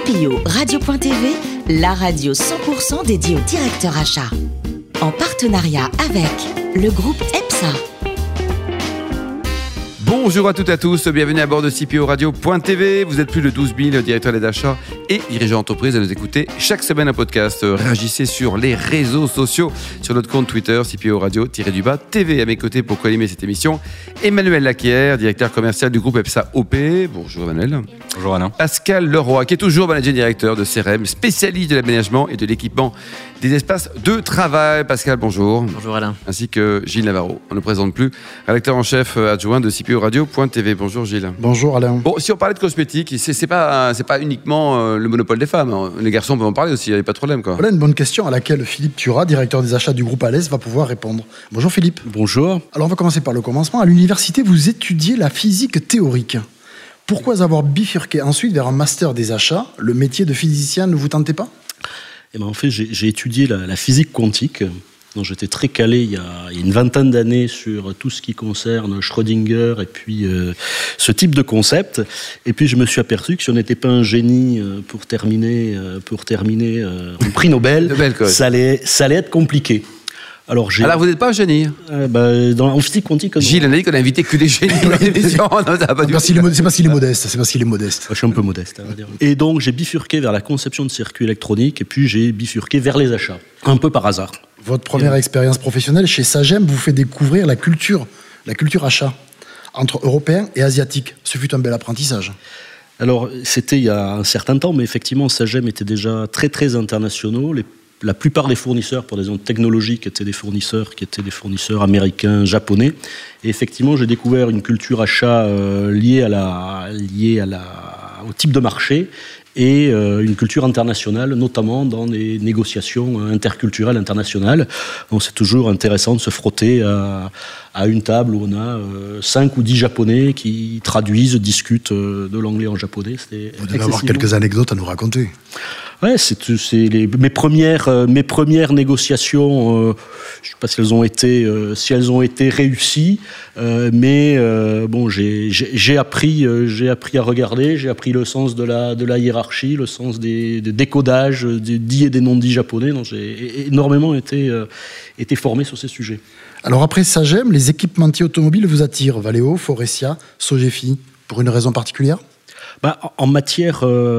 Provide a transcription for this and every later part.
CPO Radio.tv, la radio 100% dédiée au directeur achat. En partenariat avec le groupe EPSA. Bonjour à toutes et à tous, bienvenue à bord de CPO Radio.tv. Vous êtes plus de 12 000 directeurs des achats et dirigeants d'entreprise à nous écouter chaque semaine un podcast. Réagissez sur les réseaux sociaux, sur notre compte Twitter, CPO Radio-TV. À mes côtés pour co-animer cette émission, Emmanuel Lacquière, directeur commercial du groupe EPSA OP. Bonjour Emmanuel. Bonjour Alain. Pascal Leroy, qui est toujours managing directeur de CRM, spécialiste de l'aménagement et de l'équipement des espaces de travail. Pascal, bonjour. Bonjour Alain. Ainsi que Gilles Navarro, on ne présente plus, rédacteur en chef adjoint de CPO Radio.tv. Bonjour Gilles. Bonjour Alain. Bon, si on parlait de cosmétiques, c'est pas uniquement le monopole des femmes. Les garçons peuvent en parler aussi, il n'y a pas de problème, quoi. Voilà une bonne question à laquelle Philippe Thurat, directeur des achats du groupe Alès, va pouvoir répondre. Bonjour Philippe. Bonjour. Alors on va commencer par le commencement. À l'université, vous étudiez la physique théorique. Pourquoi avoir bifurqué ensuite vers un master des achats? Le métier de physicien ne vous tentait pas? En fait, j'ai étudié la physique quantique. Donc, j'étais très calé il y a une vingtaine d'années sur tout ce qui concerne Schrödinger et puis ce type de concept. Et puis je me suis aperçu que si on n'était pas un génie pour terminer en prix Nobel, ça allait être compliqué. Alors vous n'êtes pas un génie. En physique quantique. Gilles, on a dit qu'on a invité que des génies dans l'émission. C'est parce qu'il est modeste. Je suis un peu modeste, on va dire. Et donc j'ai bifurqué vers la conception de circuits électroniques et puis j'ai bifurqué vers les achats, un peu par hasard. Votre première expérience professionnelle chez Sagem vous fait découvrir la culture achat entre Européens et Asiatiques. Ce fut un bel apprentissage. Alors c'était il y a un certain temps, mais effectivement Sagem était déjà très très internationaux. La plupart des fournisseurs, pour des raisons technologiques, étaient des fournisseurs américains, japonais. Et effectivement, j'ai découvert une culture achat liée au type de marché et une culture internationale, notamment dans les négociations interculturelles internationales. Donc c'est toujours intéressant de se frotter à une table où on a 5 ou 10 Japonais qui traduisent, discutent de l'anglais en japonais. Vous devez avoir quelques anecdotes à nous raconter. Ouais, mes premières négociations. Je ne sais pas si elles ont été réussies, mais j'ai appris à regarder, j'ai appris le sens de la hiérarchie, le sens des décodages des dits et des non-dits japonais. Donc j'ai énormément été formé sur ces sujets. Alors après Sagem, les équipementiers automobiles vous attirent, Valeo, Faurecia, Sogefi, pour une raison particulière? En matière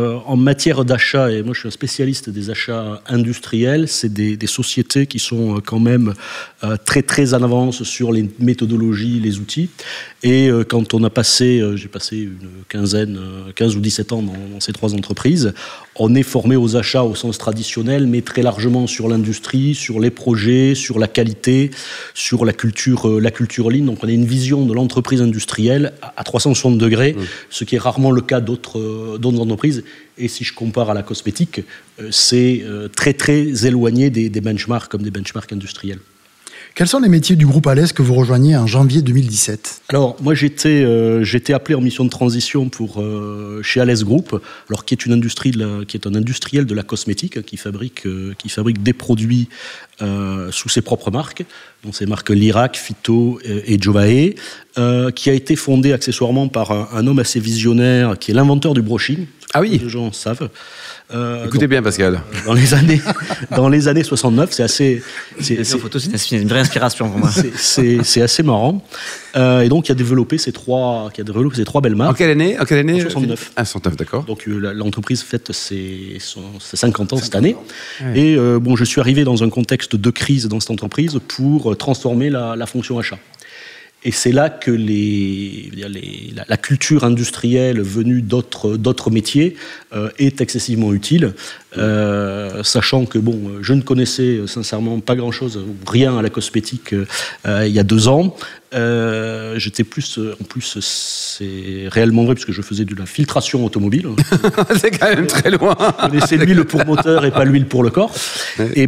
d'achat, et moi je suis un spécialiste des achats industriels, c'est des sociétés qui sont quand même très très en avance sur les méthodologies, les outils. Et quand j'ai passé une 15 ou 17 ans dans ces 3 entreprises, on est formé aux achats au sens traditionnel, mais très largement sur l'industrie, sur les projets, sur la qualité, sur la culture ligne. Donc on a une vision de l'entreprise industrielle à 360 degrés, ce qui est rarement le cas d'autres entreprises. Et si je compare à la cosmétique, c'est très très éloigné des benchmarks comme des benchmarks industriels. Quels sont les métiers du groupe Alès que vous rejoignez en janvier 2017? Alors, moi, j'étais appelé en mission de transition chez Alès Group, qui est un industriel de la cosmétique, qui fabrique des produits sous ses propres marques, donc ces marques Lirac, Phyto et Jovae, qui a été fondé accessoirement par un homme assez visionnaire, qui est l'inventeur du brushing. Ah oui. Les gens savent. Écoutez bien, Pascal. Dans les années 69, c'est une vraie inspiration pour moi. C'est assez marrant. Et donc, il a développé ces trois belles marques. En quelle année? En 69. Ah, 69, d'accord. Donc, l'entreprise fête ses 50 ans cette année. Ouais. Et je suis arrivé dans un contexte de crise dans cette entreprise pour transformer la fonction achat. Et c'est là que la culture industrielle venue d'autres métiers est excessivement utile, sachant que je ne connaissais sincèrement pas grand-chose, rien à la cosmétique il y a 2 ans. J'étais en plus, c'est réellement vrai, puisque je faisais de la filtration automobile. C'est quand même très loin. Je connaissais l'huile pour moteur et pas l'huile pour le corps. Ouais. Et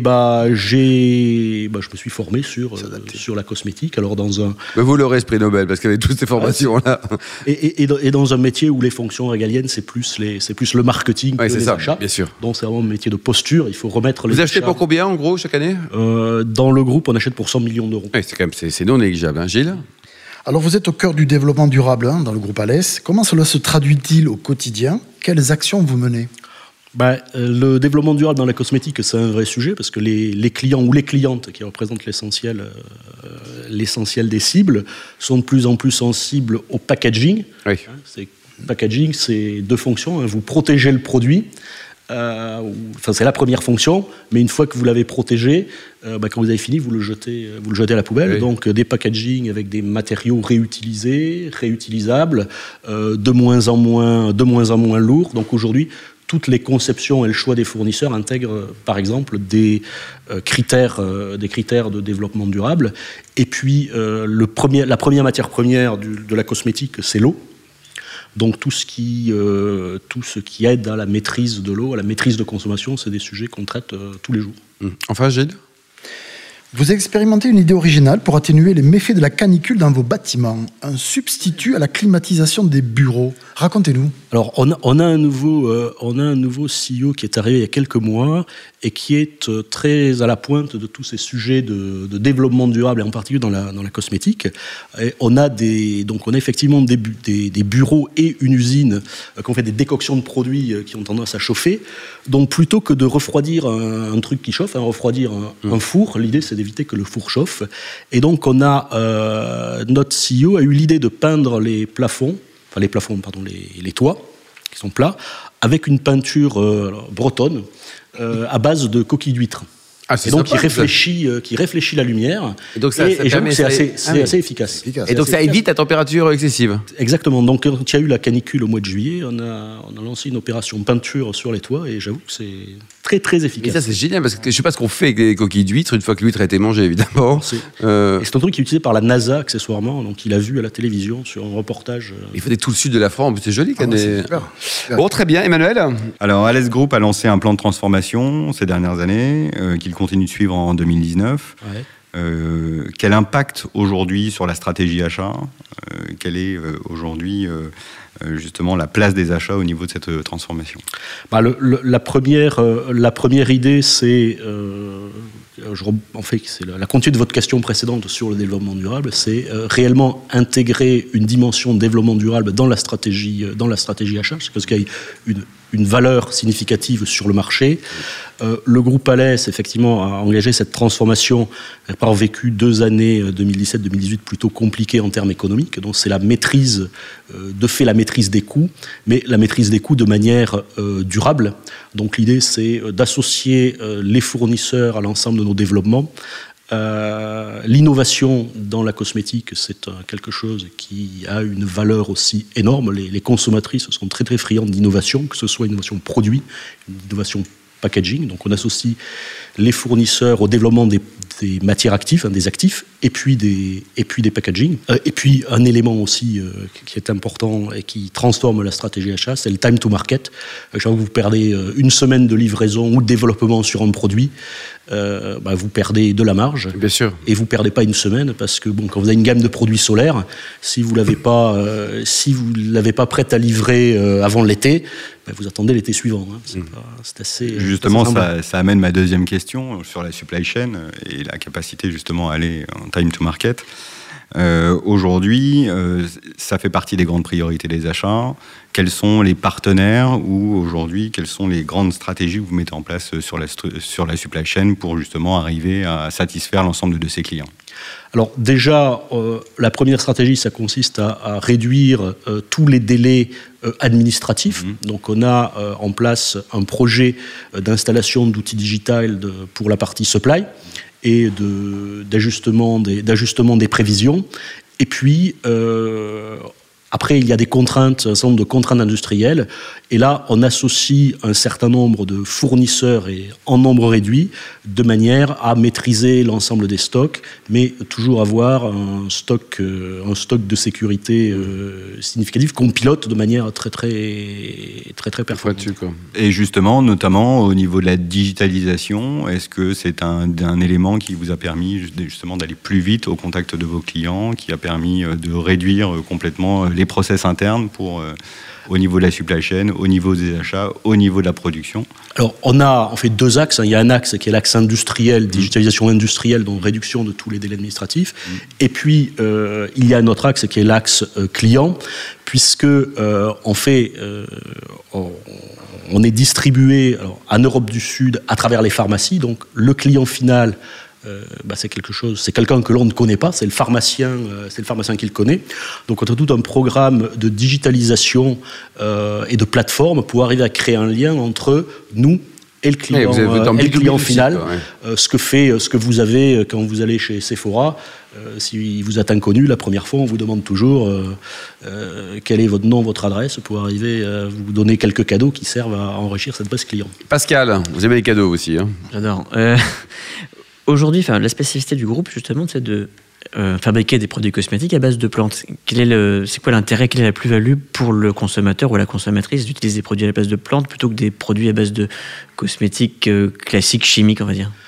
je me suis formé sur la cosmétique. Alors Mais vous l'aurez ce prix Nobel, parce qu'avec toutes ces formations-là. Et dans un métier où les fonctions régaliennes, c'est plus le marketing que les achats. Bien sûr. Donc c'est vraiment un métier de posture. Il faut remettre les Vous achetez pour combien, en gros, chaque année? Dans le groupe, on achète pour 100 millions d'euros. Ouais, c'est non négligeable, hein, Gilles? Alors vous êtes au cœur du développement durable dans le groupe Alès. Comment cela se traduit-il au quotidien? Quelles actions vous menez? Le développement durable dans la cosmétique, c'est un vrai sujet parce que les clients ou les clientes qui représentent l'essentiel des cibles sont de plus en plus sensibles au packaging. Oui. Packaging, c'est deux fonctions. Vous protégez le produit. C'est la première fonction, mais une fois que vous l'avez protégé, quand vous avez fini, vous le jetez à la poubelle. Oui. Donc des packaging avec des matériaux réutilisés, réutilisables, de moins en moins lourds. Donc aujourd'hui, toutes les conceptions et le choix des fournisseurs intègrent, par exemple, des critères de développement durable. Et puis, la première matière première de la cosmétique, c'est l'eau. Donc tout ce qui aide à la maîtrise de l'eau, à la maîtrise de consommation, c'est des sujets qu'on traite tous les jours. Enfin, Gilles ? Vous expérimentez une idée originale pour atténuer les méfaits de la canicule dans vos bâtiments. Un substitut à la climatisation des bureaux. Racontez-nous. Alors, on a un nouveau CEO qui est arrivé il y a quelques mois et qui est très à la pointe de tous ces sujets de développement durable, et en particulier dans la cosmétique. Et on a effectivement des bureaux et une usine qui ont fait des décoctions de produits qui ont tendance à chauffer. Donc, plutôt que de refroidir un truc qui chauffe, refroidir un four, l'idée c'est d'éviter que le four chauffe. Et donc, notre CEO a eu l'idée de peindre les toits, qui sont plats, avec une peinture bretonne à base de coquilles d'huîtres. Et donc, qui réfléchit la lumière. Et donc, j'avoue que c'est assez efficace. Et donc, ça évite la température excessive. Exactement. Donc, quand il y a eu la canicule au mois de juillet, on a lancé une opération peinture sur les toits, et j'avoue que c'est très, très efficace. Et ça, c'est génial, parce que je ne sais pas ce qu'on fait avec les coquilles d'huîtres, une fois que l'huître a été mangée, évidemment. Et c'est un truc qui est utilisé par la NASA, accessoirement. Donc, il a vu à la télévision, sur un reportage. Il faut tout le sud de la France. C'est joli. C'est super. Bon, très bien. Emmanuel ? Alors, Alès Group a lancé un plan de transformation ces dernières années, qu'il continue de suivre en 2019. Ouais. Quel impact aujourd'hui sur la stratégie achat ? Quelle est aujourd'hui justement la place des achats au niveau de cette transformation ? La première idée, c'est c'est la continuité de votre question précédente sur le développement durable, c'est réellement intégrer une dimension de développement durable dans la stratégie achat, parce qu'il y a une valeur significative sur le marché. Le groupe Alès, effectivement, a engagé cette transformation par vécu 2 années, 2017-2018, plutôt compliquées en termes économiques. Donc c'est la maîtrise des coûts, mais la maîtrise des coûts de manière durable. Donc l'idée, c'est d'associer les fournisseurs à l'ensemble de nos développements. L'innovation dans la cosmétique, c'est quelque chose qui a une valeur aussi énorme. Les consommatrices sont très très friandes d'innovation, que ce soit une innovation produit, une innovation packaging. Donc on associe les fournisseurs au développement des matières actives, des actifs, et puis des packaging. Et puis un élément aussi qui est important et qui transforme la stratégie achat, c'est le time to market. Quand vous perdez une semaine de livraison ou de développement sur un produit, vous perdez de la marge. Bien sûr. Et vous perdez pas une semaine, parce que quand vous avez une gamme de produits solaires, si vous l'avez pas prête à livrer avant l'été, vous attendez l'été suivant. C'est assez. Justement, ça amène ma deuxième question sur la supply chain et la capacité justement à aller en time to market. Aujourd'hui, ça fait partie des grandes priorités des achats. Quels sont les partenaires ou aujourd'hui, quelles sont les grandes stratégies que vous mettez en place sur la supply chain pour justement arriver à satisfaire l'ensemble de ces clients ? Alors déjà, la première stratégie, ça consiste à réduire tous les délais administratifs. Donc on a en place un projet d'installation d'outils digitales pour la partie supply et d'ajustement des prévisions. Et puis, après, il y a un certain nombre de contraintes industrielles. Et là, on associe un certain nombre de fournisseurs et en nombre réduit, de manière à maîtriser l'ensemble des stocks, mais toujours avoir un stock de sécurité significatif qu'on pilote de manière très performante. Et justement, notamment au niveau de la digitalisation, est-ce que c'est un élément qui vous a permis justement d'aller plus vite au contact de vos clients, qui a permis de réduire complètement les process internes au niveau de la supply chain, au niveau des achats, au niveau de la production? Alors, on a en fait 2 axes. Il y a un axe qui est l'axe industriel, digitalisation industrielle, donc réduction de tous les délais administratifs. Et puis, il y a un autre axe qui est l'axe client, puisque on on est distribué en Europe du Sud à travers les pharmacies. Donc le client final, c'est quelqu'un que l'on ne connaît pas, c'est le pharmacien qui le connaît. Donc on a tout un programme de digitalisation et de plateforme pour arriver à créer un lien entre nous et le client final. Ce que vous avez quand vous allez chez Sephora. Si vous êtes inconnu, la première fois, on vous demande toujours quel est votre nom, votre adresse, pour arriver à vous donner quelques cadeaux qui servent à enrichir cette base client. Pascal, vous aimez les cadeaux aussi, hein? J'adore. Aujourd'hui, la spécificité du groupe, justement, c'est de fabriquer des produits cosmétiques à base de plantes. C'est quoi l'intérêt, quelle est la plus-value pour le consommateur ou la consommatrice d'utiliser des produits à base de plantes plutôt que des produits à base de cosmétiques classiques, chimiques, on va dire?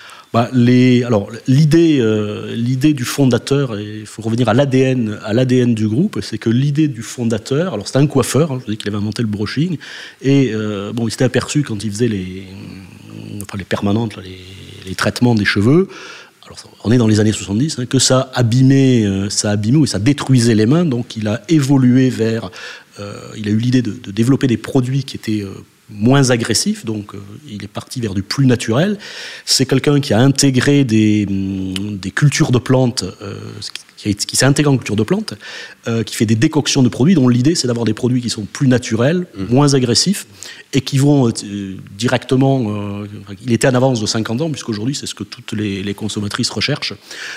L'idée du fondateur, il faut revenir à l'ADN du groupe, c'est que l'idée du fondateur, alors c'était un coiffeur, je vous dis qu'il avait inventé le brushing, et il s'était aperçu quand il faisait les permanentes, les traitements des cheveux, alors on est dans les années 70, que ça abîmait ou ça détruisait les mains, donc il a évolué il a eu l'idée de développer des produits qui étaient moins agressif, donc il est parti vers du plus naturel. C'est quelqu'un qui a intégré des cultures de plantes, qui s'est intégré en culture de plantes, qui fait des décoctions de produits dont l'idée c'est d'avoir des produits qui sont plus naturels, moins agressifs, et qui vont directement... il était en avance de 50 ans, puisqu'aujourd'hui c'est ce que toutes les consommatrices recherchent,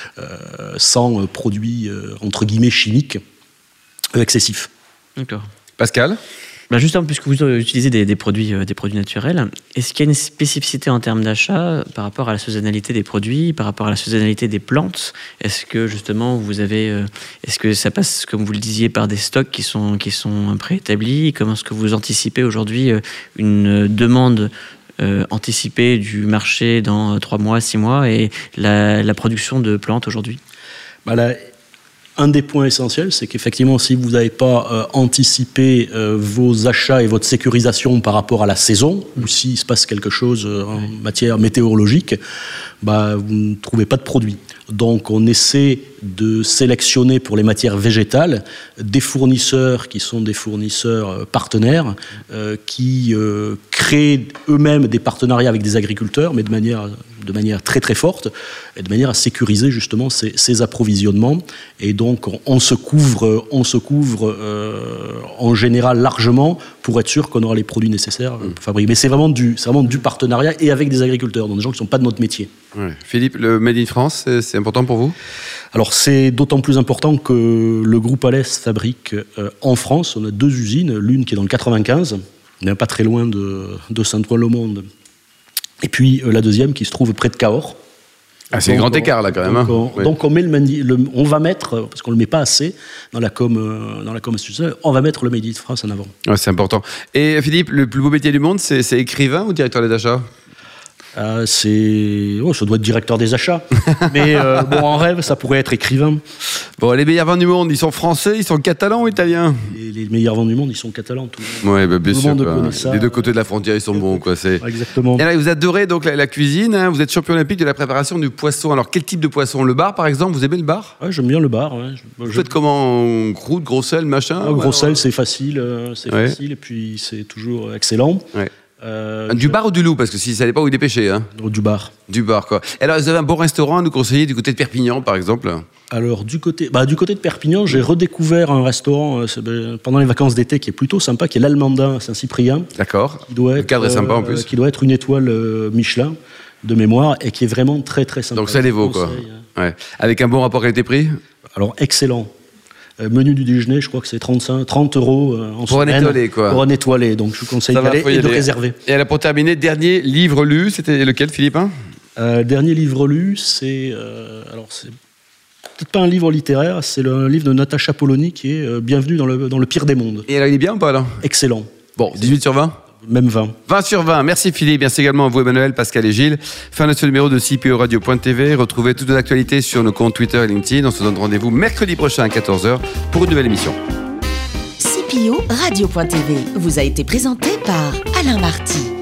sans produits, entre guillemets, chimiques excessifs. D'accord. Pascal ? Justement, puisque vous utilisez des produits naturels, est-ce qu'il y a une spécificité en termes d'achat par rapport à la saisonnalité des produits, par rapport à la saisonnalité des plantes? Est-ce que justement est-ce que ça passe, comme vous le disiez, par des stocks qui sont préétablis? Comment est-ce que vous anticipez aujourd'hui une demande anticipée du marché dans 3 mois, 6 mois et la production de plantes aujourd'hui? Un des points essentiels, c'est qu'effectivement, si vous n'avez pas anticipé vos achats et votre sécurisation par rapport à la saison, ou s'il se passe quelque chose en matière météorologique, vous ne trouvez pas de produits. Donc on essaie de sélectionner pour les matières végétales des fournisseurs qui sont des fournisseurs partenaires qui créent eux-mêmes des partenariats avec des agriculteurs, mais de manière très très forte, et de manière à sécuriser justement ces approvisionnements. Et donc on se couvre en général largement pour être sûr qu'on aura les produits nécessaires pour fabriquer. Mais c'est vraiment du partenariat et avec des agriculteurs, donc des gens qui ne sont pas de notre métier. Ouais. Philippe, le Made in France, c'est important pour vous? Alors c'est d'autant plus important que le groupe Alès fabrique en France. On a 2 usines, l'une qui est dans le 95, on n'est pas très loin de Saint-Ouen-le-Monde, et puis la deuxième qui se trouve près de Cahors. C'est un grand écart là quand même. Donc on met on va mettre, parce qu'on ne le met pas assez dans la com institutionnelle, on va mettre le Made in France en avant. Ouais, c'est important. Et Philippe, le plus beau métier du monde, c'est écrivain ou directeur des achats? Ça doit être directeur des achats. Mais en rêve, ça pourrait être écrivain. Bon, les meilleurs vins du monde, ils sont français, ils sont catalans ou italiens? Les meilleurs vins du monde, ils sont catalans. Tout le monde, bien sûr. connaît ça. Les 2 côtés de la frontière, ils sont bons. Exactement. Et là, vous adorez donc la cuisine, hein, vous êtes champion olympique de la préparation du poisson. Alors, quel type de poisson? Le bar, par exemple, vous aimez le bar? Ouais, j'aime bien le bar. Ouais. Vous faites comment? Croûte, gros sel, machin? Gros sel, c'est facile. Facile, et puis c'est toujours excellent. Ouais. Du bar ou du loup? Parce que si ça savez pas où il est pêché. Hein. Du bar. Du bar, quoi. Et alors, vous avez un bon restaurant à nous conseiller du côté de Perpignan, par exemple? Alors, du côté de Perpignan, j'ai redécouvert un restaurant pendant les vacances d'été qui est plutôt sympa, qui est l'Almandin Saint-Cyprien. D'accord. Le cadre est sympa en plus. Qui doit être une étoile Michelin de mémoire et qui est vraiment très très sympa. Donc ça les vaut, quoi. Ouais. Avec un bon rapport qualité-prix? Alors, excellent. Menu du déjeuner, je crois que c'est 30 € en pour semaine. Un étoilé, quoi. Pour un étoilé, donc je vous conseille d'y aller et de réserver. Et alors, pour terminer, dernier livre lu, c'était lequel, Philippe? Dernier livre lu, c'est peut-être pas un livre littéraire, c'est un livre de Natacha Polony qui est Bienvenue dans le pire des mondes. Et alors, il est bien ou pas, là? Excellent. Bon, 18 sur 20? Même 20. 20 sur 20. Merci Philippe. Merci également à vous Emmanuel, Pascal et Gilles. Fin de ce numéro de CPO Radio.tv. Retrouvez toutes nos actualités sur nos comptes Twitter et LinkedIn. On se donne rendez-vous mercredi prochain à 14h pour une nouvelle émission. CPO Radio.tv vous a été présenté par Alain Marty.